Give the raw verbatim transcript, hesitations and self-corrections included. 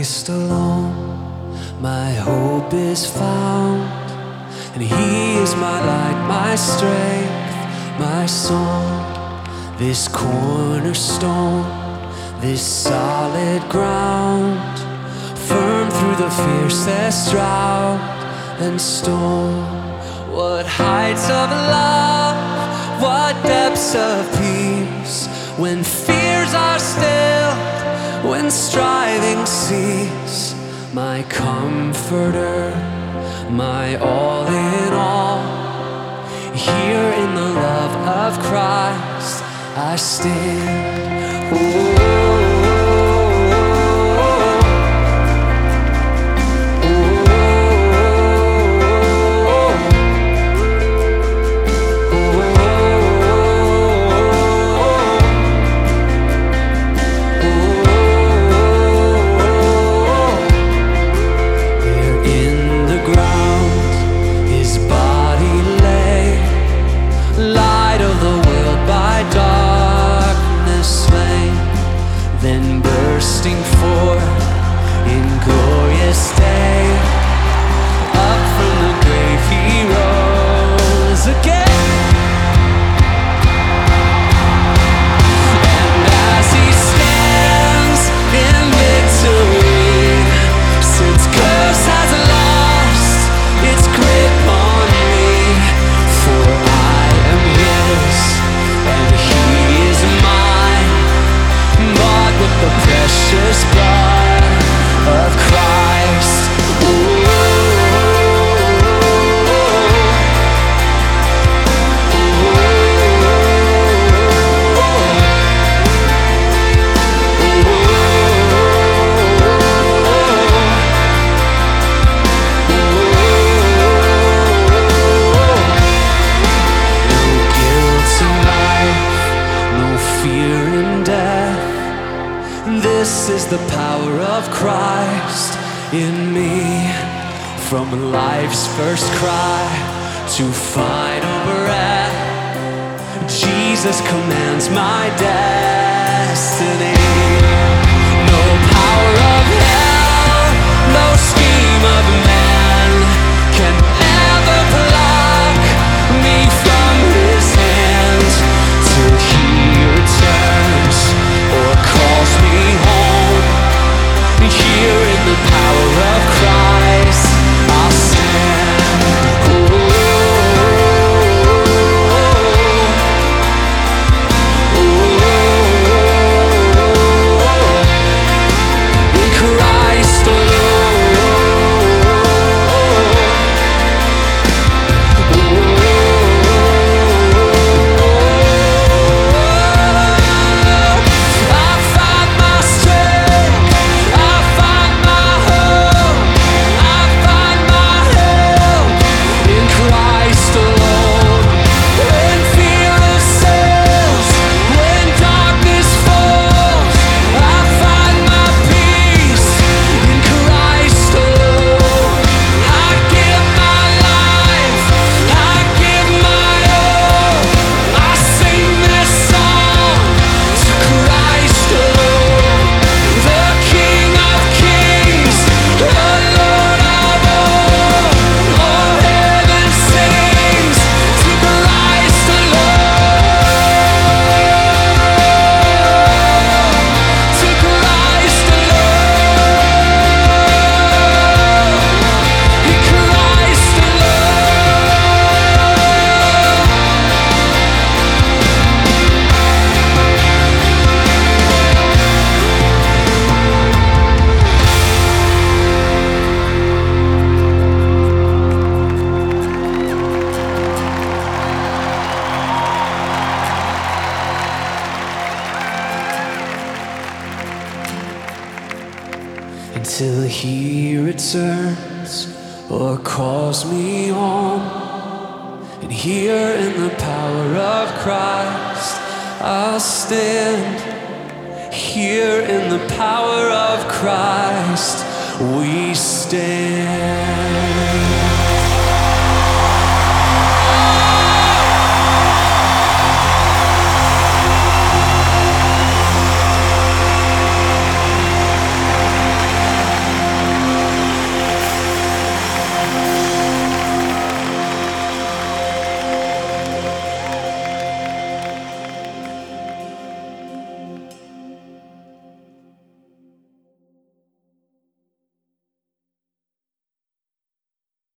Christ alone, my hope is found, and He is my light, my strength, my song. This cornerstone, this solid ground, firm through the fiercest drought and storm. What heights of love, what depths of peace, when fears are stilled, when striving cease. My comforter, my all in all, here in the love of Christ I stand. Oh. Bursting forth in glorious day, up from the grave He rose again. And as He stands in victory, since curse has lost its grip on me, for I am His and He is mine, bought with the precious blood of Christ. Ooh. This is the power of Christ in me. From life's first cry to final breath, Jesus commands my destiny. No power of hell, no scheme of man can ever pluck me from His hands till He returns or calls me home. Here in the power of Christ I'll stand. Oh, oh, oh, in Christ until He returns or calls me home. And here in the power of Christ I'll stand. Here in the power of Christ we stand.